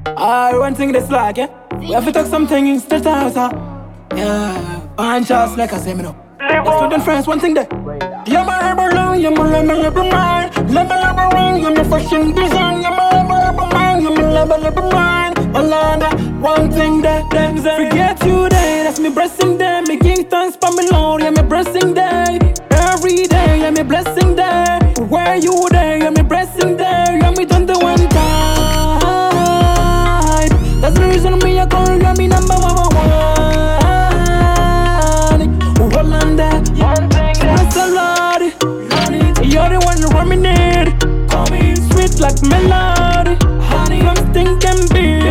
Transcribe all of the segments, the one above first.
One thing that's like, yeah. We have to talk something instead of yeah. And just like I say, me know. Let's put in friends, one thing there. You're my rebel, you're my rebel mind. Rebel, you're my fashion design. You're my rebel mind, you're my rebel mind. One thing that them say. Forget you day, that's me blessing day. Me give thanks for me Lord, yeah, me blessing day. Every day, yeah, me blessing day. Where you there, yeah, me blessing day. Yeah, me done the one time. That's the reason me I call you me number one. Hold on there, one thing that's a lot. You're the one who run me need. Call me sweet like melody. Honey, I'm thinking big.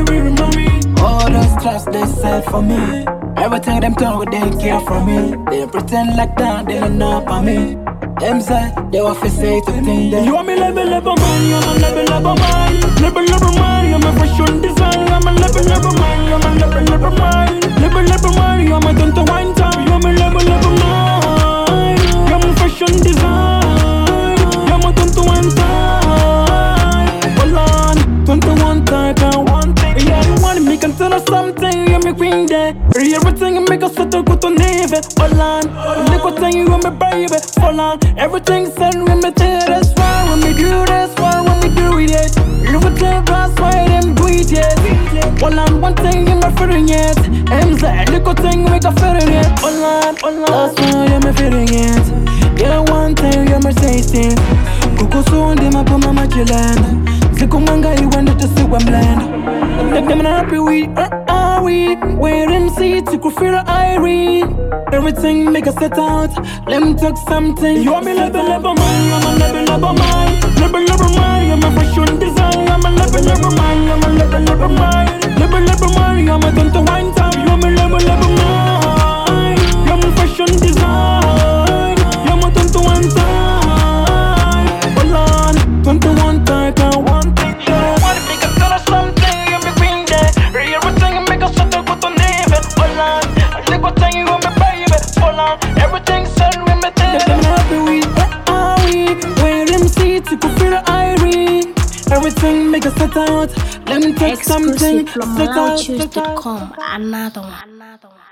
All those traps they said for me. Everything them talk, they care for me. They pretend like that, they don't know about me. Them say, they want to say to things that you want me level mind, you're my level mind. Level mind, you're my fashion design. You're my level mind, you're my level mind. Level mind, you're my done to wine time. You're my level mind. You're my fashion design. You're my done to wine time. Hold on, done to one time, one thing. Yeah, you want me can tell us something. You're my queen there. Everything you make us so to go to navy. Hold on, look what thing you want me baby. Hold on, everything said when me tell that's why. When me do that's why, when me do it. You would tell that's why them do it yet. Hold on, one thing in my feeling yet. MZ, look what thing make a feeling yet. Hold on, that's why you're my feeling yet. Yeah, one thing you're my tasting. Kuku soon, they ma put my magellan. Zikumanga, you wanted to see one land. Them not happy we are we. Where them see to go feel irene. Everything make us set out. Let me talk something. You want me level mind, you're my level mind. Level mind, you're my fashion design. You're my level mind, you're my level mind. Level mind, you're my done to wine time. You're my level mind. You're my fashion design. You're my done to wine time. Hold on, done to one time, one thing. You want me to tell us something? You're my queen there. Everything make us set to go to navy. Hold on, look what thing you want me baby. Hold on, everything said when me tell them happy we are we. Where them see to go feel irene. Everything make us set out. Let me take something. Exclusive from MalawiChoose.com. Another one.